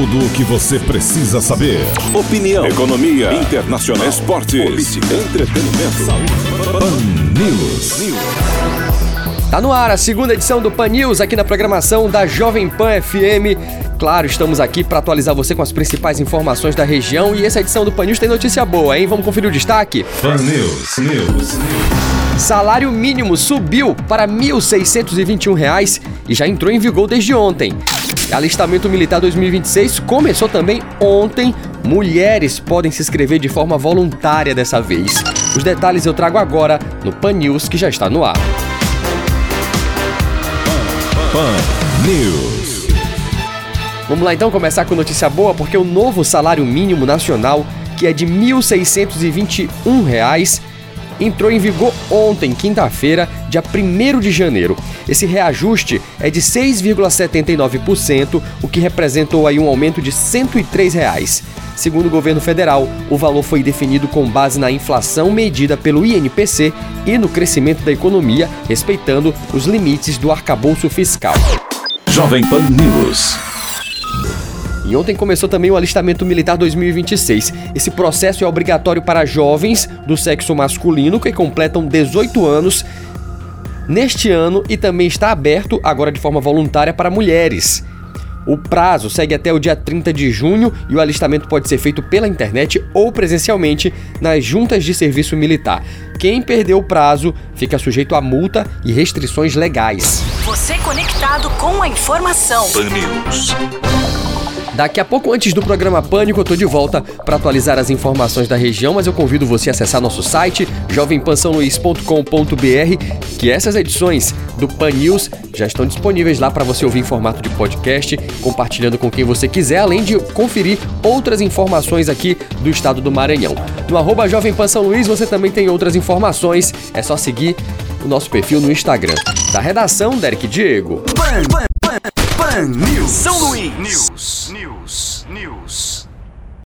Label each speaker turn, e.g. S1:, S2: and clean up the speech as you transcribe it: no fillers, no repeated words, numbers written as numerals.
S1: Tudo o que você precisa saber. Opinião, economia, internacional, esportes, política, entretenimento, saúde. Pan News.
S2: Tá no ar a segunda edição do Pan News aqui na programação da Jovem Pan FM. Claro, estamos aqui para atualizar você com as principais informações da região e essa edição do Pan News tem notícia boa, hein? Vamos conferir o destaque?
S1: Pan News.
S2: Salário mínimo subiu para R$ 1.621 e já entrou em vigor desde ontem. Alistamento Militar 2026 começou também ontem. Mulheres podem se inscrever de forma voluntária dessa vez. Os detalhes eu trago agora no Pan News, que já está no ar.
S1: Pan News.
S2: Vamos lá então começar com notícia boa, porque o novo salário mínimo nacional, que é de R$ 1.621, entrou em vigor ontem, quinta-feira, dia 1º de janeiro. Esse reajuste é de 6,79%, o que representou aí um aumento de R$ 103. Segundo o governo federal, o valor foi definido com base na inflação medida pelo INPC e no crescimento da economia, respeitando os limites do arcabouço fiscal.
S1: Jovem Pan News.
S2: E ontem começou também o Alistamento Militar 2026. Esse processo é obrigatório para jovens do sexo masculino que completam 18 anos neste ano e também está aberto agora de forma voluntária para mulheres. O prazo segue até o dia 30 de junho e o alistamento pode ser feito pela internet ou presencialmente nas juntas de serviço militar. Quem perdeu o prazo fica sujeito a multa e restrições legais.
S3: Você conectado com a informação.
S1: Pan News.
S2: Daqui a pouco, antes do programa Pânico, eu tô de volta para atualizar as informações da região, mas eu convido você a acessar nosso site, jovempansaoluiz.com.br, que essas edições do Pan News já estão disponíveis lá para você ouvir em formato de podcast, compartilhando com quem você quiser, além de conferir outras informações aqui do estado do Maranhão. No @jovempansaoluiz você também tem outras informações, é só seguir o nosso perfil no Instagram. Da redação, Derek Diego.
S4: Pan News. São Luís. News.